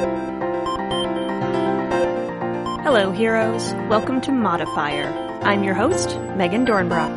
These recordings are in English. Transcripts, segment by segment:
Hello, heroes. Welcome to Modifier. I'm your host, Megan Dornbrock.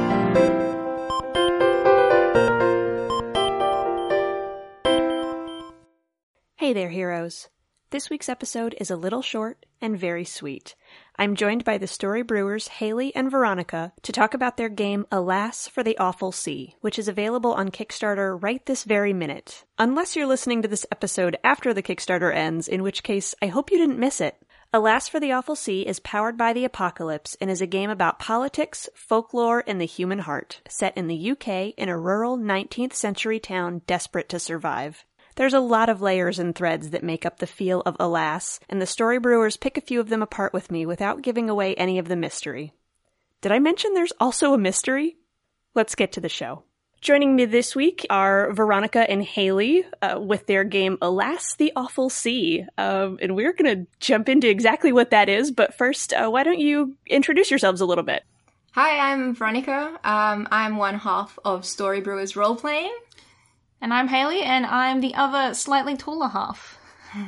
Hey there, heroes. This week's episode is a little short and very sweet. I'm joined by the story brewers Haley and Veronica to talk about their game Alas for the Awful Sea, which is available on Kickstarter right this very minute. Unless you're listening to this episode after the Kickstarter ends, in which case I hope you didn't miss it. Alas for the Awful Sea is powered by the apocalypse and is a game about politics, folklore, and the human heart, set in the UK in a rural 19th century town desperate to survive. There's a lot of layers and threads that make up the feel of Alas, and the story brewers pick a few of them apart with me without giving away any of the mystery. Did I mention there's also a mystery? Let's get to the show. Joining me this week are Veronica and Haley with their game Alas the Awful Sea. And we're going to jump into exactly what that is, but first, why don't you introduce yourselves a little bit? Hi, I'm Veronica. I'm one half of Story Brewers Roleplaying. And I'm Haley, and I'm the other slightly taller half.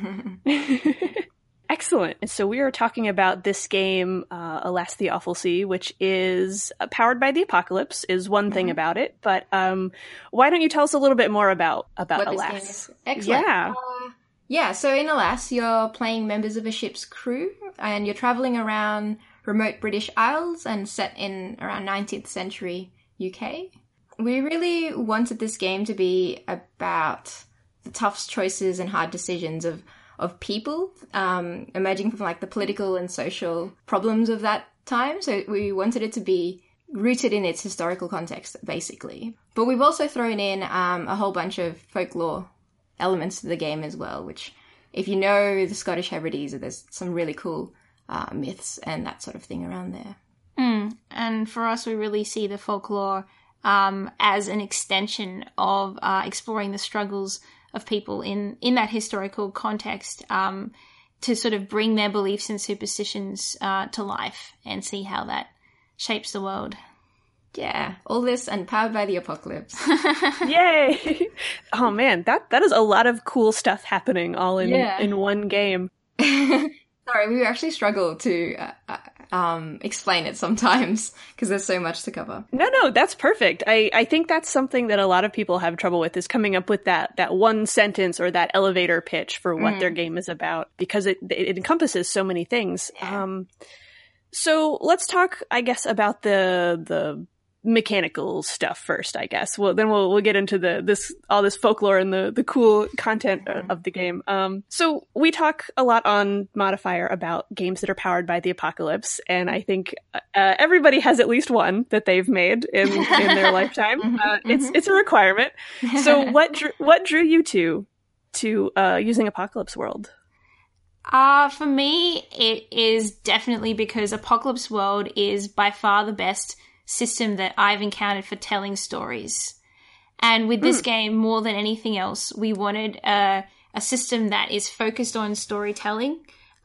Excellent. And so we are talking about this game, Alas the Awful Sea, which is powered by the apocalypse, is one thing about it. But why don't you tell us a little bit more about what Alas? This game is. Excellent. Yeah. So in Alas, you're playing members of a ship's crew, and you're traveling around remote British Isles and set in around 19th century UK. We really wanted this game to be about the tough choices and hard decisions of people emerging from like the political and social problems of that time. So we wanted it to be rooted in its historical context, basically. But we've also thrown in a whole bunch of folklore elements to the game as well, which if you know the Scottish Hebrides, there's some really cool myths and that sort of thing around there. And for us, we really see the folklore as an extension of exploring the struggles of people in that historical context, to sort of bring their beliefs and superstitions to life and see how that shapes the world. Yeah, all this and powered by the apocalypse. Yay! Oh man, that is a lot of cool stuff happening all in one game. Sorry, we actually struggle to explain it sometimes because there's so much to cover. No, that's perfect. I think that's something that a lot of people have trouble with, is coming up with that one sentence or that elevator pitch for what their game is about, because it encompasses so many things. Yeah. So let's talk, I guess, about the mechanical stuff first, I guess. Well, then we'll get into all this folklore and the cool content of the game. So we talk a lot on Modifier about games that are powered by the apocalypse, and I think everybody has at least one that they've made in their lifetime. It's a requirement. So what drew you to using Apocalypse World? For me, it is definitely because Apocalypse World is by far the best system that I've encountered for telling stories. And with this game, more than anything else, we wanted a system that is focused on storytelling,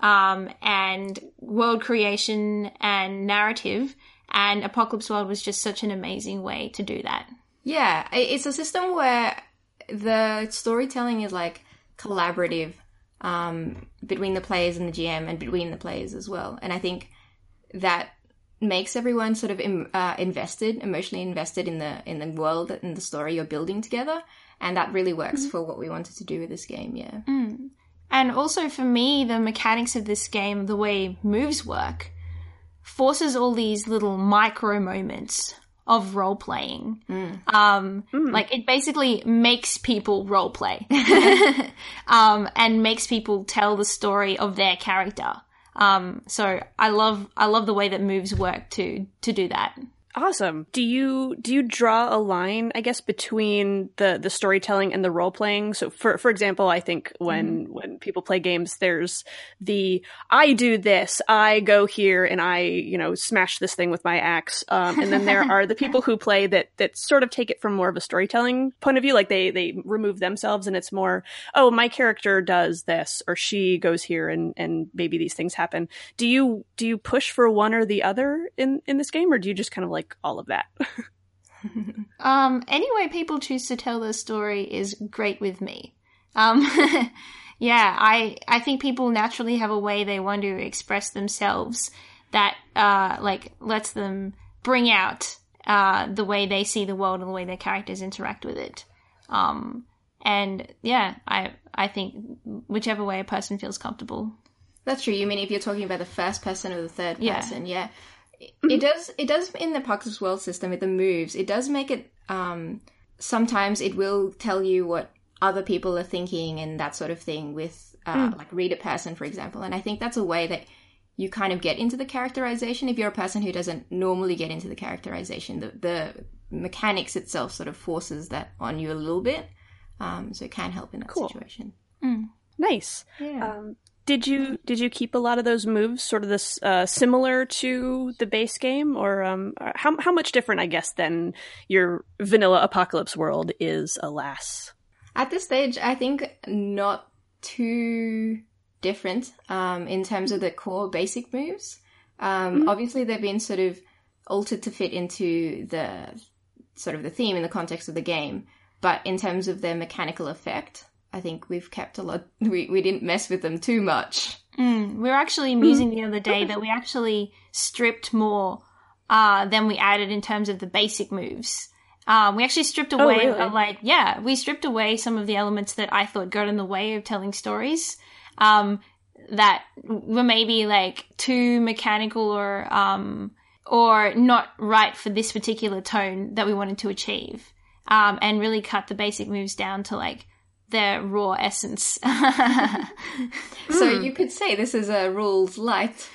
and world creation and narrative. And Apocalypse World was just such an amazing way to do that. Yeah, it's a system where the storytelling is like collaborative between the players and the GM, and between the players as well. And I think that makes everyone sort of emotionally invested in the world and the story you're building together, and that really works for what we wanted to do with this game. And also for me, the mechanics of this game, the way moves work, forces all these little micro moments of role playing. Like it basically makes people role play and makes people tell the story of their character. So I love the way that moves work to do that. Awesome. Do you draw a line, I guess, between the storytelling and the role playing? So for example, I think when people play games, there's I do this, I go here and I, smash this thing with my axe. And then there are the people who play that sort of take it from more of a storytelling point of view. Like they remove themselves and it's more, oh, my character does this or she goes here and maybe these things happen. Do you push for one or the other in this game, or do you just kind of like all of that? Any way people choose to tell their story is great with me. Yeah, I think people naturally have a way they want to express themselves that like lets them bring out the way they see the world and the way their characters interact with it. And yeah, I think whichever way a person feels comfortable. That's true. You mean if you're talking about the first person or the third person? Yeah. It does in the Apocalypse World system with the moves. It does make it. Sometimes it will tell you what other people are thinking and that sort of thing with like read a person, for example. And I think that's a way that you kind of get into the characterization. If you're a person who doesn't normally get into the characterization, the mechanics itself sort of forces that on you a little bit. So it can help in that situation. Nice. Yeah. Did you keep a lot of those moves sort of this similar to the base game, or how much different, I guess, than your vanilla Apocalypse World is Alas? At this stage, I think not too different in terms of the core basic moves. Obviously, they've been sort of altered to fit into the sort of the theme in the context of the game. But in terms of their mechanical effect, I think we've kept a lot. We didn't mess with them too much. We were actually musing the other day that we actually stripped more than we added in terms of the basic moves. We actually stripped away, we stripped away some of the elements that I thought got in the way of telling stories. That were maybe like too mechanical or not right for this particular tone that we wanted to achieve. And really cut the basic moves down to like their raw essence. So you could say this is a rules light.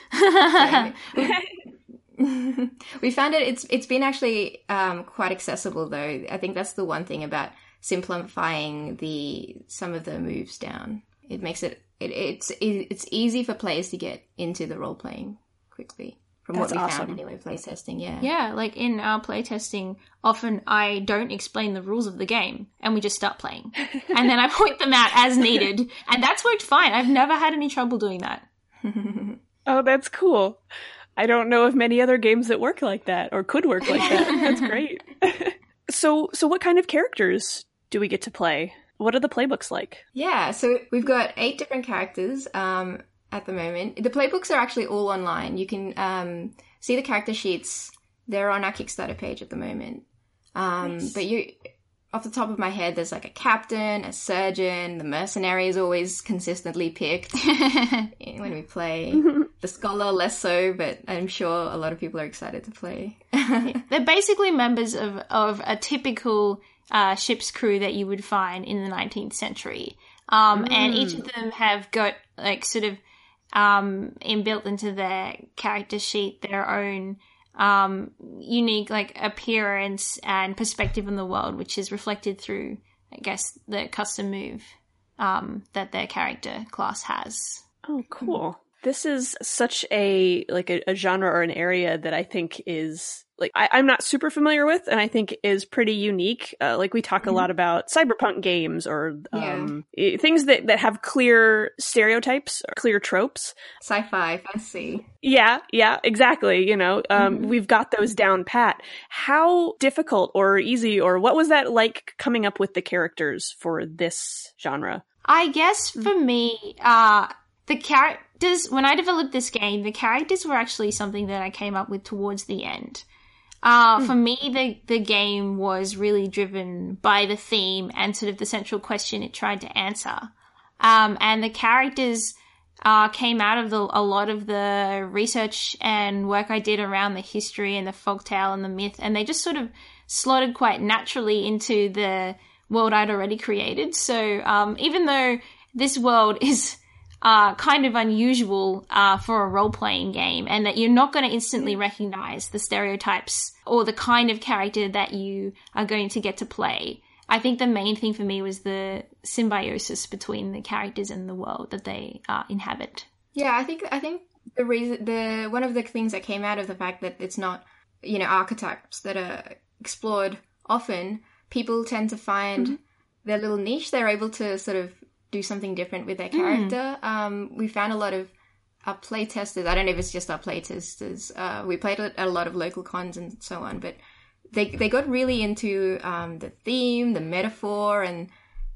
We found it's been actually quite accessible though. I think that's the one thing about simplifying some of the moves down. It makes it's easy for players to get into the role playing quickly. From what we found anyway, playtesting, yeah. Yeah, like in our playtesting, often I don't explain the rules of the game and we just start playing. And then I point them out as needed. And that's worked fine. I've never had any trouble doing that. Oh, that's cool. I don't know of many other games that work like that or could work like that. That's great. So what kind of characters do we get to play? What are the playbooks like? Yeah, so we've got 8 different characters. At the moment. The playbooks are actually all online. You can see the character sheets. They're on our Kickstarter page at the moment. Nice. But off the top of my head, there's like a captain, a surgeon, the mercenary is always consistently picked when we play. The scholar, less so, but I'm sure a lot of people are excited to play. They're basically members of a typical ship's crew that you would find in the 19th century. And each of them have got like sort of inbuilt into their character sheet their own unique like appearance and perspective on the world, which is reflected through, I guess, the custom move that their character class has. Oh, cool. This is such a genre or an area that I think is like I'm not super familiar with, and I think is pretty unique. Like we talk a lot about cyberpunk games or things that have clear stereotypes, or clear tropes. Sci-fi, fantasy. Yeah, exactly. You know, we've got those down pat. How difficult or easy, or what was that like coming up with the characters for this genre? I guess for me, the characters, when I developed this game, the characters were actually something that I came up with towards the end. For me, the game was really driven by the theme and sort of the central question it tried to answer. And the characters came out of a lot of the research and work I did around the history and the folktale and the myth, and they just sort of slotted quite naturally into the world I'd already created. So even though this world is kind of unusual for a role-playing game, and that you're not going to instantly recognize the stereotypes or the kind of character that you are going to get to play, I think the main thing for me was the symbiosis between the characters and the world that they inhabit. Yeah, I think the reason, one of the things that came out of the fact that it's not, archetypes that are explored often, people tend to find their little niche. They're able to sort of do something different with their character. We found a lot of our play testers. I don't know if it's just our play testers. We played at a lot of local cons and so on, but they got really into the theme, the metaphor, and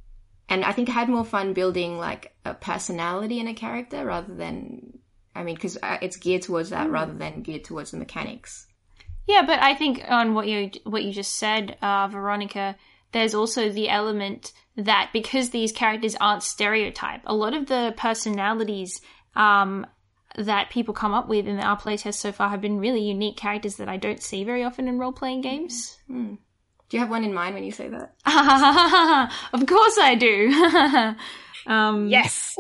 And I think I had more fun building like a personality in a character rather than, I mean, because it's geared towards that rather than geared towards the mechanics. Yeah, but I think on what you just said, Veronica, there's also the element that because these characters aren't stereotyped, a lot of the personalities that people come up with in our playtest so far have been really unique characters that I don't see very often in role-playing games. Mm. Do you have one in mind when you say that? Of course I do. Yes!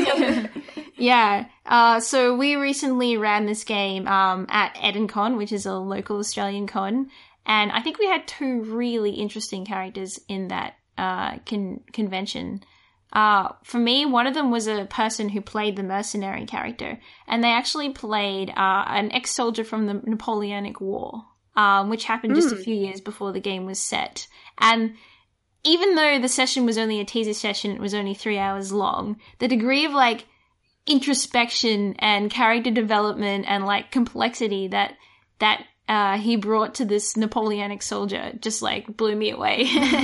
Yeah. So we recently ran this game at EdenCon, which is a local Australian con, and I think we had two really interesting characters in that convention. For me, one of them was a person who played the mercenary character, and they actually played an ex-soldier from the Napoleonic War, which happened just a few years before the game was set. And even though the session was only a teaser session, it was only 3 hours long, the degree of like introspection and character development and like complexity that he brought to this Napoleonic soldier just like blew me away.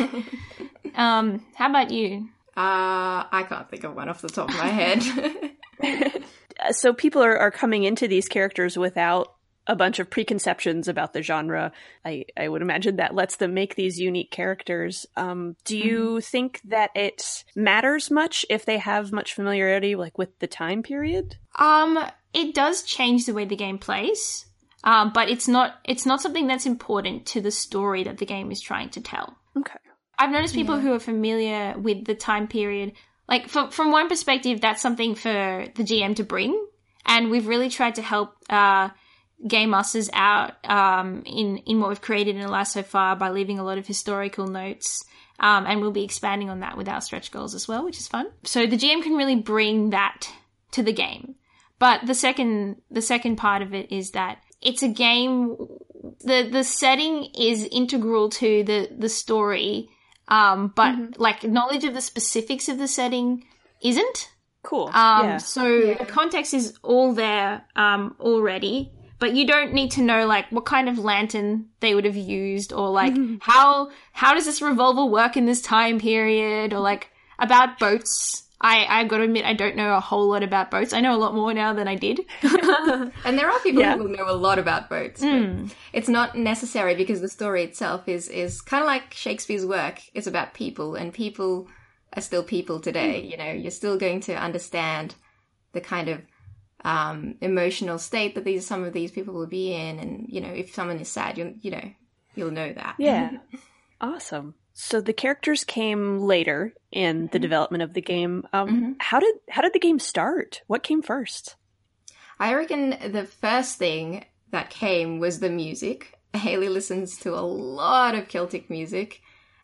How about you? I can't think of one off the top of my head. So people are coming into these characters without a bunch of preconceptions about the genre. I would imagine that lets them make these unique characters. Do you think that it matters much if they have much familiarity like with the time period? It does change the way the game plays, but it's not something that's important to the story that the game is trying to tell. Okay. I've noticed people who are familiar with the time period, like from one perspective, that's something for the GM to bring, and we've really tried to help game masters out in what we've created in Alas so far by leaving a lot of historical notes, and we'll be expanding on that with our stretch goals as well, which is fun. So the GM can really bring that to the game. But the second part of it is that it's a game. The setting is integral to the story. But like knowledge of the specifics of the setting isn't. Cool. The context is all there already, but you don't need to know like what kind of lantern they would have used, or like how does this revolver work in this time period, or like about boats. I've got to admit, I don't know a whole lot about boats. I know a lot more now than I did. And there are people who know a lot about boats, but it's not necessary because the story itself is kind of like Shakespeare's work. It's about people, and people are still people today. You know, you're still going to understand the kind of emotional state that some of these people will be in. And, you know, if someone is sad, you'll know that. Yeah. Awesome. So the characters came later in the development of the game. How did the game start? What came first? I reckon the first thing that came was the music. Hayley listens to a lot of Celtic music.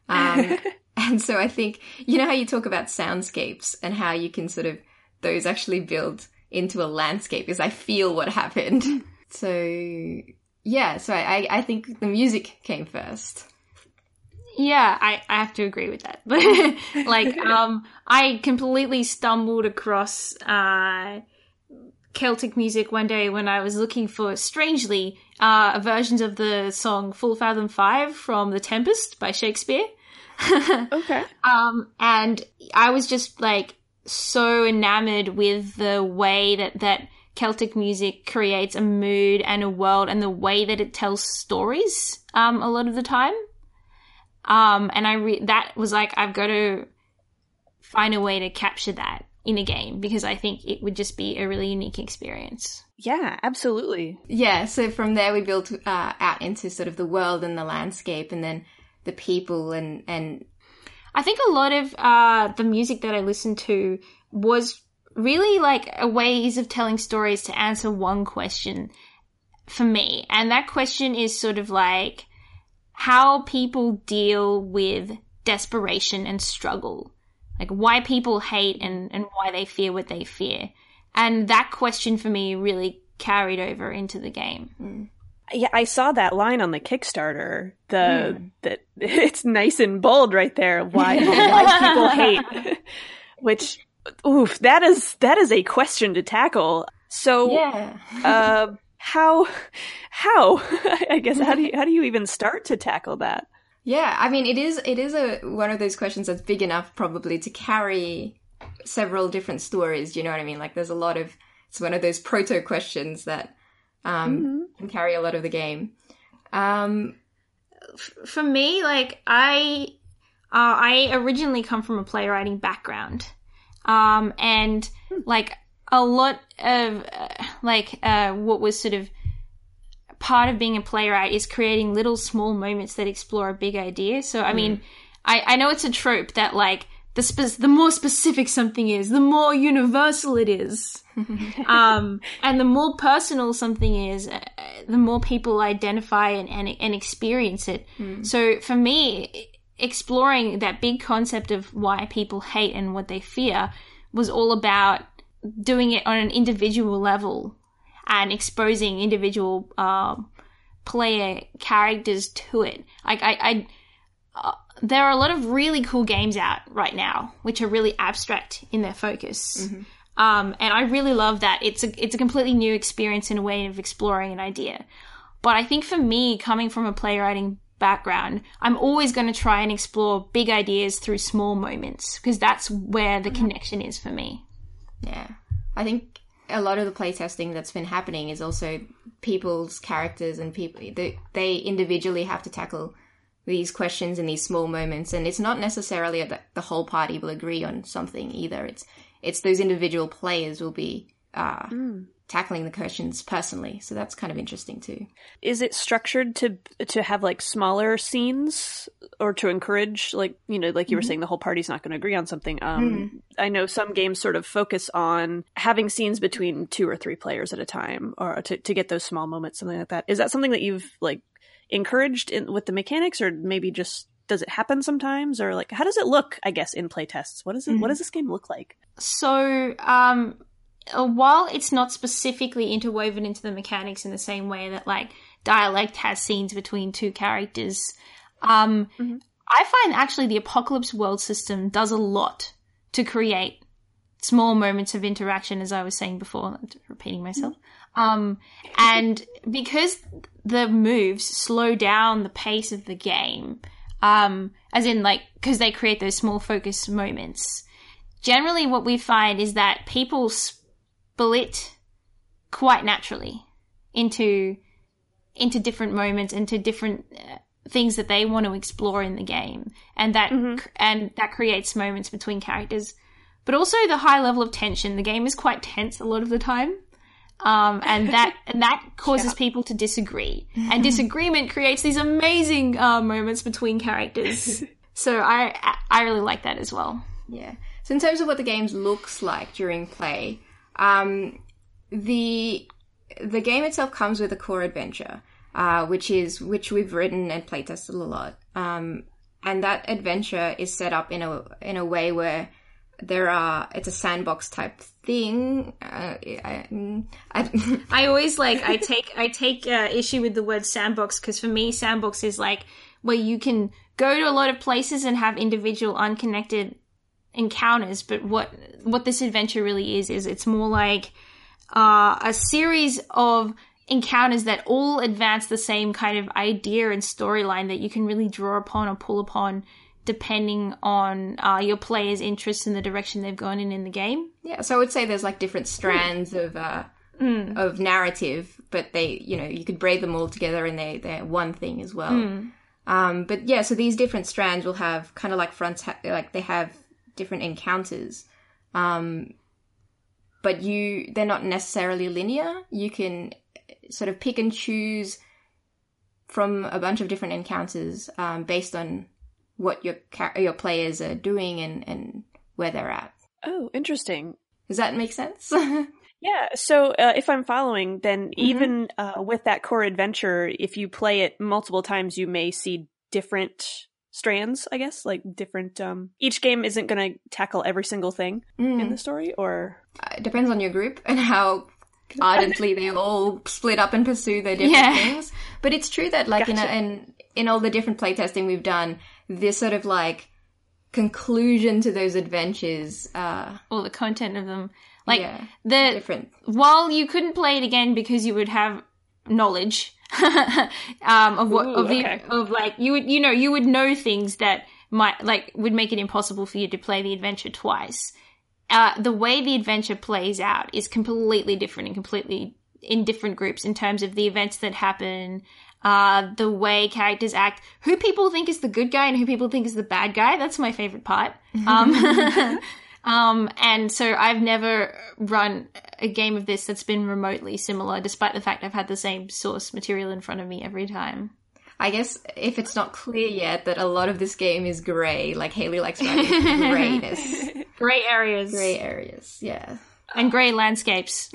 And so I think, you know how you talk about soundscapes and how you can sort of, those actually build into a landscape, is I feel what happened. So I think the music came first. Yeah, I have to agree with that. Like, I completely stumbled across Celtic music one day when I was looking for, strangely, versions of the song Full Fathom 5 from The Tempest by Shakespeare. Okay. And I was just like so enamored with the way that Celtic music creates a mood and a world, and the way that it tells stories a lot of the time. And that was like, I've got to find a way to capture that in a game, because I think it would just be a really unique experience. Yeah, absolutely. Yeah, so from there we built out into sort of the world and the landscape, and then the people, and I think a lot of the music that I listened to was really like a ways of telling stories to answer one question for me. And that question is sort of like how people deal with desperation and struggle. Like why people hate and why they fear what they fear. And that question for me really carried over into the game. Yeah, I saw that line on the Kickstarter. That it's nice and bold right there. Why people hate? Which, oof, that is a question to tackle. So, how? I guess how do you even start to tackle that? Yeah, I mean, it is one of those questions that's big enough probably to carry several different stories. Do you know what I mean? Like, there's a lot of, it's one of those proto questions that can carry a lot of the game. For me, like, I originally come from a playwriting background, and like a lot of what was sort of part of being a playwright is creating little small moments that explore a big idea. So, I mean, I know it's a trope that, like, the more specific something is, the more universal it is. And the more personal something is, the more people identify and experience it. So for me, exploring that big concept of why people hate and what they fear was all about doing it on an individual level and exposing individual player characters to it. Like there are a lot of really cool games out right now which are really abstract in their focus, and I really love that. It's a completely new experience and a way of exploring an idea. But I think for me, coming from a playwriting background, I'm always going to try and explore big ideas through small moments because that's where the connection is for me. Yeah, I think a lot of the playtesting that's been happening is also people's characters and people, they individually have to tackle these questions in these small moments, and it's not necessarily that the whole party will agree on something either. It's those individual players will be tackling the questions personally, so that's kind of interesting too. Is it structured to have like smaller scenes or to encourage, like, you know, like you were saying, the whole party's not going to agree on something? I know some games sort of focus on having scenes between 2 or 3 players at a time, or to get those small moments, something like that. Is that something that you've like encouraged with the mechanics, or maybe just does it happen sometimes, or like how does it look, I guess, in playtests? What does this game look like? So while it's not specifically interwoven into the mechanics in the same way that like Dialect has scenes between 2 characters, I find actually the Apocalypse World system does a lot to create small moments of interaction, as I was saying before, repeating myself. And because the moves slow down the pace of the game, as in like, because they create those small focus moments, generally what we find is that people split quite naturally into different moments, into different things that they want to explore in the game, and that creates moments between characters. But also the high level of tension. The game is quite tense a lot of the time, and that causes people to disagree, and disagreement creates these amazing moments between characters. So I really like that as well. Yeah. So in terms of what the game looks like during play, the game itself comes with a core adventure, which we've written and playtested a lot. And that adventure is set up in a way where it's a sandbox type thing. I always I take issue with the word sandbox, because for me, sandbox is like where you can go to a lot of places and have individual unconnected encounters. But what this adventure really is it's more like a series of encounters that all advance the same kind of idea and storyline that you can really draw upon or pull upon depending on your player's interests in the direction they've gone in the game. Yeah, so I would say there's like different strands of narrative, but they, you know, you could braid them all together and they're one thing as well. But yeah, so these different strands will have kind of like like they have different encounters. But they're not necessarily linear. You can sort of pick and choose from a bunch of different encounters based on what your players are doing and where they're at. Oh, interesting. Does that make sense? Yeah, so if I'm following, then even with that core adventure, if you play it multiple times, you may see different strands, I guess, like different... each game isn't going to tackle every single thing in the story, or... It depends on your group and how ardently they all split up and pursue their different things. But it's true that, like, gotcha. in all the different playtesting we've done, this sort of, like, conclusion to those adventures... or the content of them. Like, different. While you couldn't play it again because you would have knowledge of like you would know things that would make it impossible for you to play the adventure twice. The way the adventure plays out is completely different and completely in different groups in terms of the events that happen, the way characters act, who people think is the good guy and who people think is the bad guy. That's my favorite part. And so I've never run a game of this that's been remotely similar, despite the fact I've had the same source material in front of me every time. I guess if it's not clear yet that a lot of this game is grey, like Haley likes writing greyness. Grey areas. Grey areas, yeah. And grey landscapes.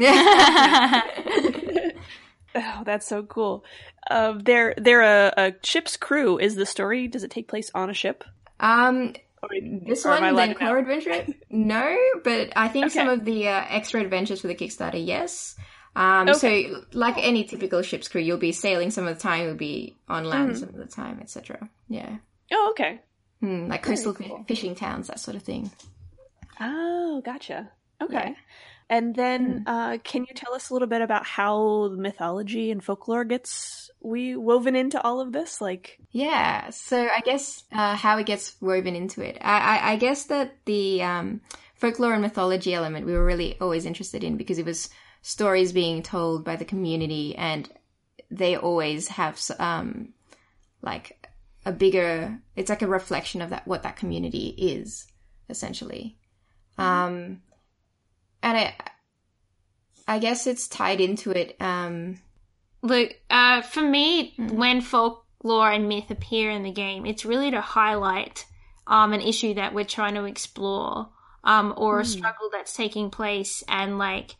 Oh, that's so cool. They're a ship's crew. Is the story, does it take place on a ship? This one, the Encore Adventure? No, but I think some of the extra adventures for the Kickstarter, yes. So, like any typical ship's crew, you'll be sailing some of the time, you'll be on land some of the time, etc. Yeah. Oh, okay. Like coastal fishing towns, that sort of thing. Oh, gotcha. Okay. Yeah. And then can you tell us a little bit about how mythology and folklore gets woven into all of this? Yeah, so I guess how it gets woven into it. I guess that the folklore and mythology element we were really always interested in because it was stories being told by the community, and they always have like a bigger, it's like a reflection of what that community is, essentially. And I guess it's tied into it. Look, for me, when folklore and myth appear in the game, it's really to highlight an issue that we're trying to explore, or a struggle that's taking place, and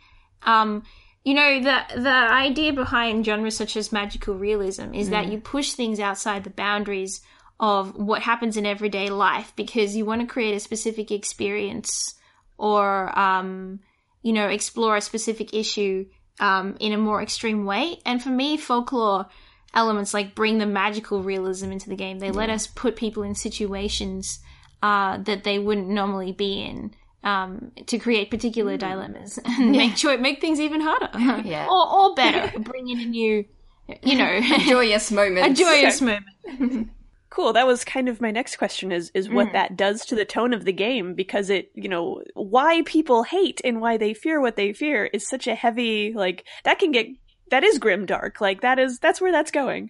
the idea behind genres such as magical realism is that you push things outside the boundaries of what happens in everyday life because you want to create a specific experience or explore a specific issue in a more extreme way. And for me, folklore elements bring the magical realism into the game. They let us put people in situations that they wouldn't normally be in to create particular dilemmas and make things even harder. Or better, bring in a new, a joyous moment. A joyous moment. Cool. That was kind of my next question is what that does to the tone of the game, because it, why people hate and why they fear what they fear is such a heavy, that is grimdark. That's where that's going.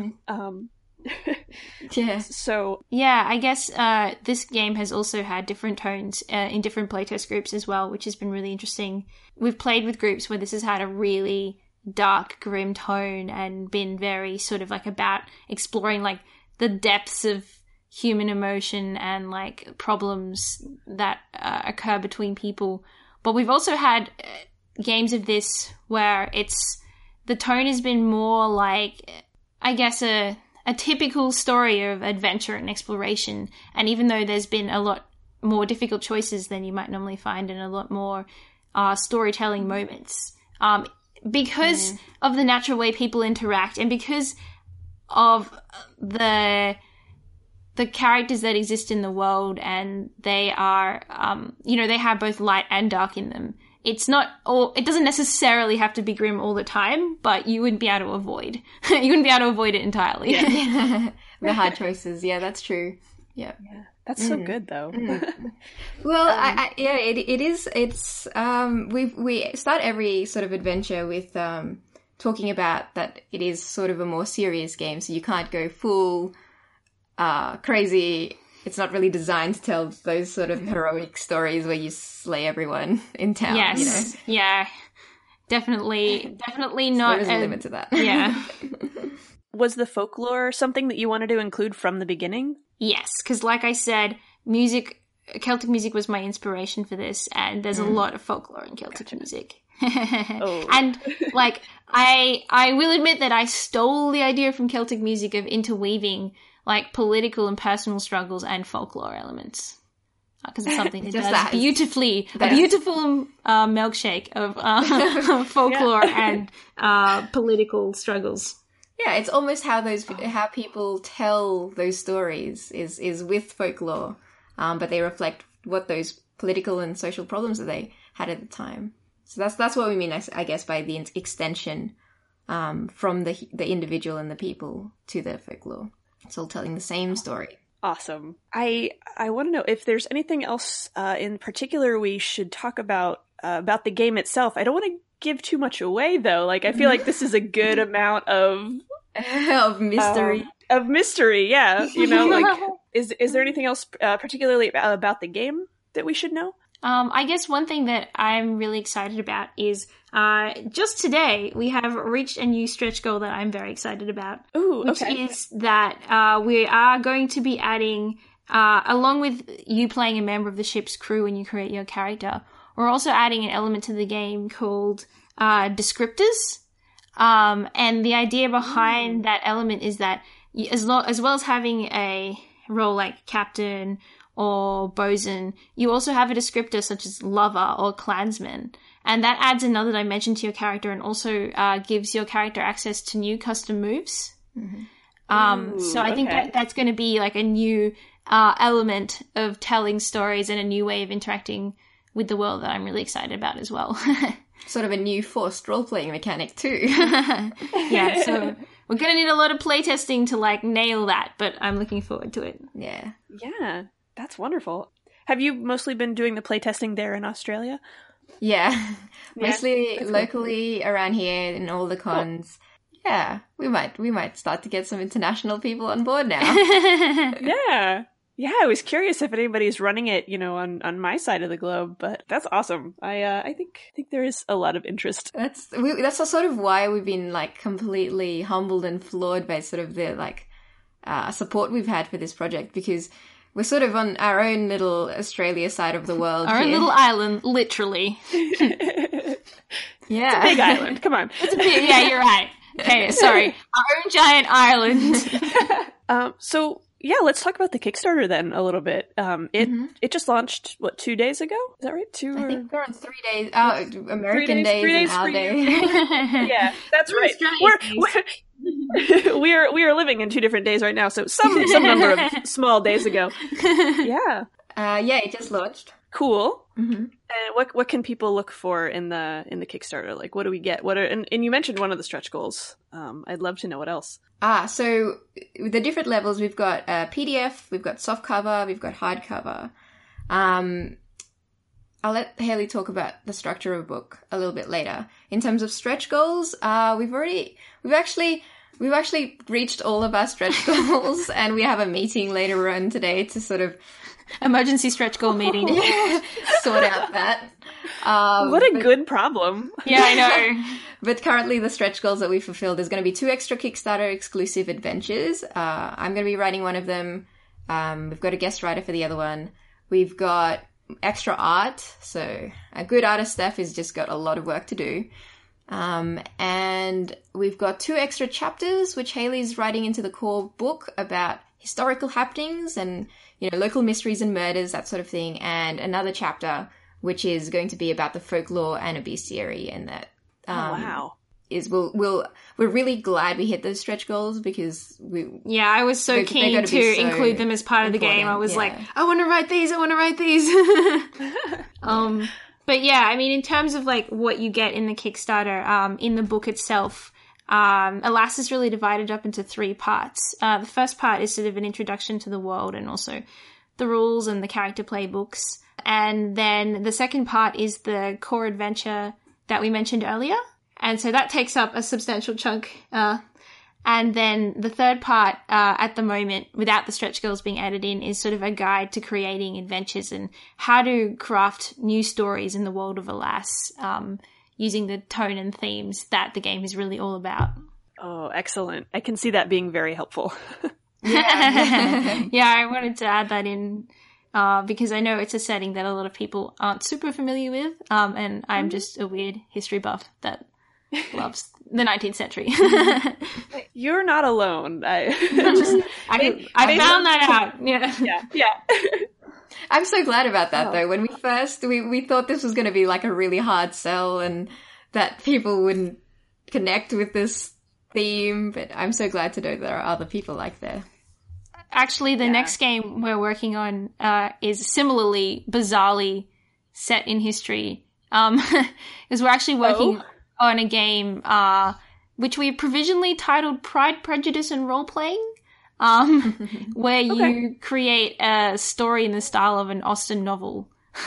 Yeah. So. Yeah, I guess this game has also had different tones in different playtest groups as well, which has been really interesting. We've played with groups where this has had a really dark, grim tone and been very sort of about exploring the depths of human emotion and problems that occur between people. But we've also had games of this where the tone has been more I guess a typical story of adventure and exploration. And even though there's been a lot more difficult choices than you might normally find in a lot more storytelling moments, because of the natural way people interact and because of the characters that exist in the world, and they are, they have both light and dark in them. It doesn't necessarily have to be grim all the time, but you wouldn't be able to avoid. You wouldn't be able to avoid it entirely. Yeah. The hard choices. Yeah, that's true. Yeah. That's so good though. Well, it is. It's, we start every sort of adventure with, talking about that it is sort of a more serious game, so you can't go full crazy. It's not really designed to tell those sort of heroic stories where you slay everyone in town. Yes, yeah, definitely not. There's a limit to that. Yeah. Was the folklore something that you wanted to include from the beginning? Yes, because like I said, Celtic music was my inspiration for this, and there's a lot of folklore in Celtic music. And I will admit that I stole the idea from Celtic music of interweaving political and personal struggles and folklore elements, because it's something that does beautifully a beautiful milkshake of folklore and political struggles. Yeah, it's almost how people tell those stories is with folklore, but they reflect what those political and social problems that they had at the time. So that's what we mean, I guess, by the extension from the individual and the people to their folklore. It's all telling the same story. Awesome. I want to know if there's anything else in particular we should talk about the game itself. I don't want to give too much away, though. Like, I feel like this is a good amount of mystery. Of mystery, yeah. You know, like, is there anything else particularly about the game that we should know? I guess one thing that I'm really excited about is just today we have reached a new stretch goal that I'm very excited about. Ooh, which okay. is that we are going to be adding, along with you playing a member of the ship's crew when you create your character, we're also adding an element to the game called descriptors. And the idea behind that element is that as well as having a role like captain or bosun, you also have a descriptor such as lover or clansman. And that adds another dimension to your character and also gives your character access to new custom moves. Mm-hmm. So I think that's going to be like a new element of telling stories and a new way of interacting with the world that I'm really excited about as well. Sort of a new forced role-playing mechanic too. Yeah, so we're going to need a lot of playtesting to like nail that, but I'm looking forward to it. Yeah. Yeah, that's wonderful. Have you mostly been doing the playtesting there in Australia? Yeah, mostly locally around here in all the cons. Cool. Yeah, we might start to get some international people on board now. Yeah, I was curious if anybody's running it, you know, on my side of the globe, but that's awesome. I think there is a lot of interest. That's sort of why we've been like completely humbled and floored by sort of the like support we've had for this project, because we're sort of on our own little Australia side of the world. Our own little island, literally. Yeah. It's a big island. Come on. Yeah, you're right. Okay, sorry. Our own giant island. So, yeah, let's talk about the Kickstarter then a little bit. It just launched, 2 days ago? Is that right? I think we're on 3 days. American days and our day. Yeah, that's right. We are living in 2 different days right now, so some number of small days ago. Yeah. Yeah, it just launched. Cool. Mm-hmm. And what can people look for in the Kickstarter? Like, what do we get? And you mentioned one of the stretch goals. I'd love to know what else. So with the different levels, we've got PDF, we've got softcover, we've got hardcover. I'll let Haley talk about the structure of a book a little bit later. In terms of stretch goals, we've actually reached all of our stretch goals, and we have a meeting later on today to sort of emergency stretch goal meeting. Sort out that. What a good problem. Yeah, I know. But currently the stretch goals that we fulfilled, there's going to be 2 extra Kickstarter exclusive adventures. I'm going to be writing one of them. We've got a guest writer for the other one. We've got extra art. So a good artist staff has just got a lot of work to do. And we've got 2 extra chapters, which Haley's writing into the core book about historical happenings and, you know, local mysteries and murders, that sort of thing. And another chapter, which is going to be about the folklore and a bestiary, and that wow. We're really glad we hit those stretch goals, because I was so keen to include them as part of the game. I was like, I want to write these. But yeah, I mean, in terms of like what you get in the Kickstarter, in the book itself, Alas is really divided up into 3 parts. The first part is sort of an introduction to the world and also the rules and the character playbooks. And then the second part is the core adventure that we mentioned earlier. And so that takes up a substantial chunk. And then the third part, at the moment, without the stretch goals being added in, is sort of a guide to creating adventures and how to craft new stories in the world of Alas, using the tone and themes that the game is really all about. Oh, excellent. I can see that being very helpful. Yeah. Yeah, I wanted to add that in because I know it's a setting that a lot of people aren't super familiar with, and I'm just a weird history buff that loves the 19th century. You're not alone. I found that out. Yeah. I'm so glad about that, though. When we thought this was going to be like a really hard sell and that people wouldn't connect with this theme, but I'm so glad to know there are other people like that. Actually, the next game we're working on is similarly, bizarrely set in history. Because we're actually working on a game which we provisionally titled Pride, Prejudice, and Role-Playing, where you create a story in the style of an Austen novel.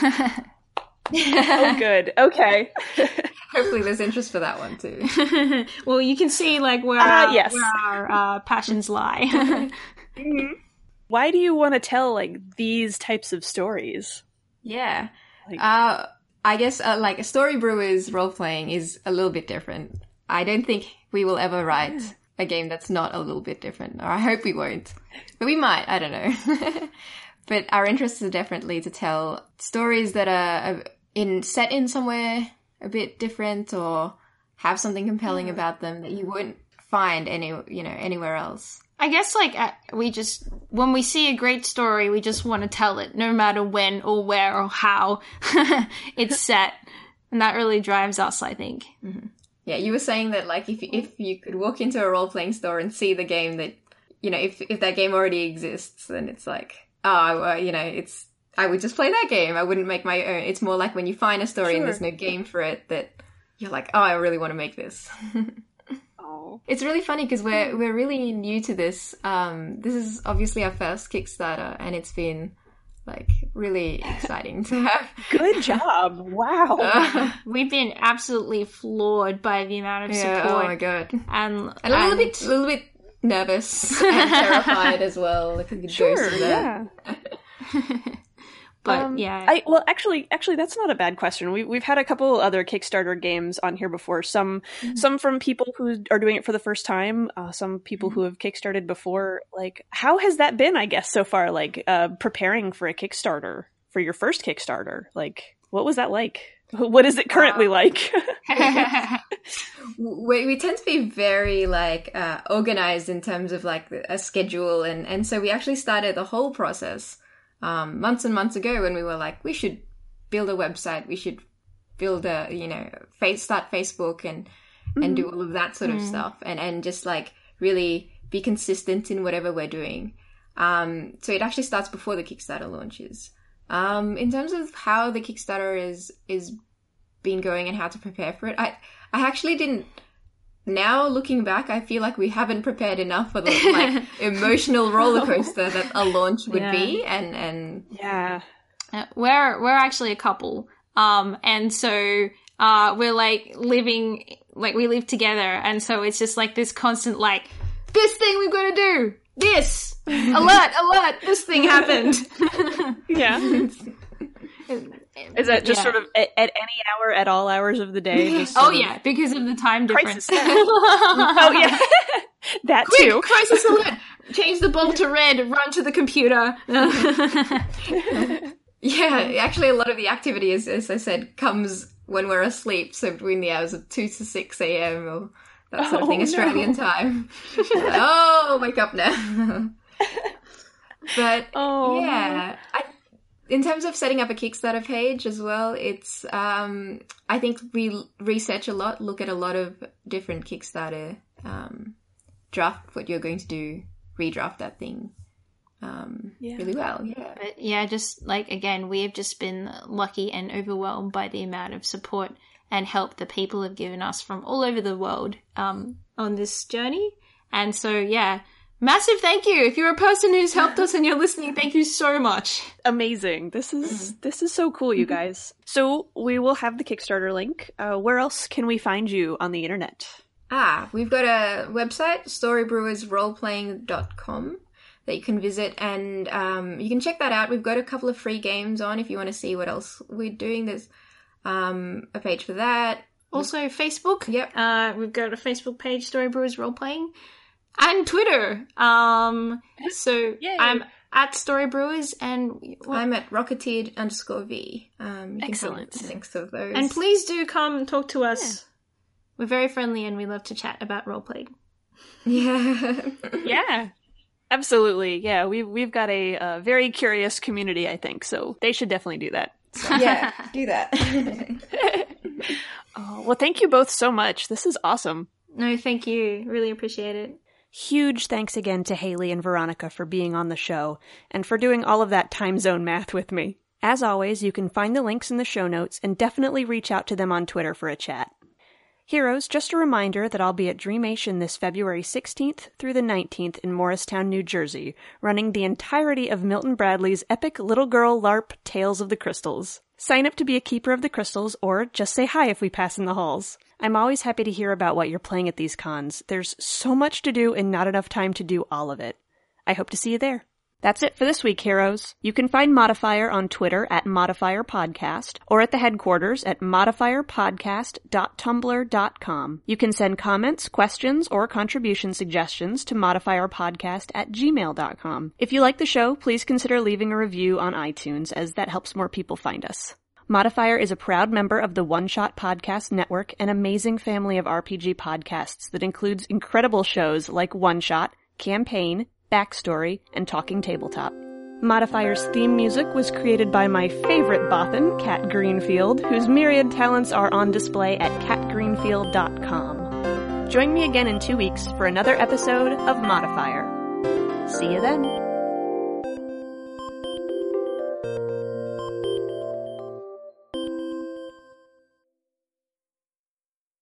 Oh, good. Okay. Hopefully there's interest for that one too. Well, you can see like where our passions lie. Mm-hmm. Why do you want to tell like these types of stories? Yeah. I guess like Story Brewers role-playing is a little bit different. I don't think we will ever write a game that's not a little bit different, or I hope we won't. But we might, I don't know. But our interests are definitely to tell stories that are set in somewhere a bit different, or have something compelling about them that you wouldn't find anywhere else. I guess like when we see a great story, we just want to tell it, no matter when or where or how it's set, and that really drives us, I think. Mm-hmm. Yeah, you were saying that like if you could walk into a role playing store and see the game that if that game already exists, then it's like I would just play that game. I wouldn't make my own. It's more like when you find a story and there's no game for it, that you're like, oh, I really want to make this. Oh, it's really funny because we're really new to this. This is obviously our first Kickstarter, and it's been like really exciting to have. Good job! Wow, we've been absolutely floored by the amount of support. Oh my god, and a little bit nervous and terrified as well. Like, yeah. But yeah, actually, that's not a bad question. We've had a couple other Kickstarter games on here before. Some from people who are doing it for the first time. Some people who have Kickstarted before. Like, how has that been? I guess so far, like preparing for a Kickstarter, for your first Kickstarter. Like, what was that like? What is it currently like? We tend to be very like organized in terms of like a schedule, and so we actually started the whole process months and months ago, when we were like, we should build a website, we should build a start Facebook and do all of that sort of stuff, and just like really be consistent in whatever we're doing. So it actually starts before the Kickstarter launches. In terms of how the Kickstarter is been going and how to prepare for it, I actually didn't. Now looking back, I feel like we haven't prepared enough for the like emotional roller coaster that a launch would be, and we're actually a couple, and so we're like living, like we live together, and so it's just like this constant like, this thing we've got to do, this alert, this thing happened. Yeah. Is that just sort of at any hour, at all hours of the day? Just yeah, because of the time difference. Oh yeah, that quick, too. Crisis alert! Change the bulb to red. Run to the computer. Yeah, actually, a lot of the activity, as I said, comes when we're asleep. So between the hours of 2 to 6 a.m. or that sort of thing, Australian time. Wake up now. But in terms of setting up a Kickstarter page as well, it's, I think we research a lot, look at a lot of different Kickstarter, draft what you're going to do, redraft that thing, really well. Yeah. But yeah, just like, again, we have just been lucky and overwhelmed by the amount of support and help that people have given us from all over the world, on this journey. And so, yeah, massive thank you. If you're a person who's helped us and you're listening, thank you so much. Amazing. This is so cool, you guys. So we will have the Kickstarter link. Where else can we find you on the internet? We've got a website, storybrewersroleplaying.com, that you can visit, and you can check that out. We've got a couple of free games on if you want to see what else we're doing. There's a page for that. Also Facebook. Yep. We've got a Facebook page, Story Brewers Roleplaying. And Twitter. So yay. I'm at Story Brewers, and I'm at Rocketeered_V. Excellent. Links of those. And please do come talk to us. Yeah. We're very friendly and we love to chat about roleplaying. Yeah. Yeah. Absolutely. Yeah, we've got a very curious community, I think, so they should definitely do that. So. Yeah, do that. Well, thank you both so much. This is awesome. No, thank you. Really appreciate it. Huge thanks again to Haley and Veronica for being on the show and for doing all of that time zone math with me. As always, you can find the links in the show notes and definitely reach out to them on Twitter for a chat. Heroes, just a reminder that I'll be at Dreamation this February 16th through the 19th in Morristown, New Jersey, running the entirety of Milton Bradley's epic little girl LARP Tales of the Crystals. Sign up to be a keeper of the crystals, or just say hi if we pass in the halls. I'm always happy to hear about what you're playing at these cons. There's so much to do and not enough time to do all of it. I hope to see you there. That's it for this week, heroes. You can find Modifier on Twitter at Modifier Podcast or at the headquarters at modifierpodcast.tumblr.com. You can send comments, questions, or contribution suggestions to modifierpodcast@gmail.com. If you like the show, please consider leaving a review on iTunes, as that helps more people find us. Modifier is a proud member of the One Shot Podcast Network, an amazing family of RPG podcasts that includes incredible shows like One Shot, Campaign, Backstory, and Talking Tabletop. Modifier's theme music was created by my favorite bothan, Kat Greenfield, whose myriad talents are on display at katgreenfield.com. Join me again in 2 weeks for another episode of Modifier. See you then.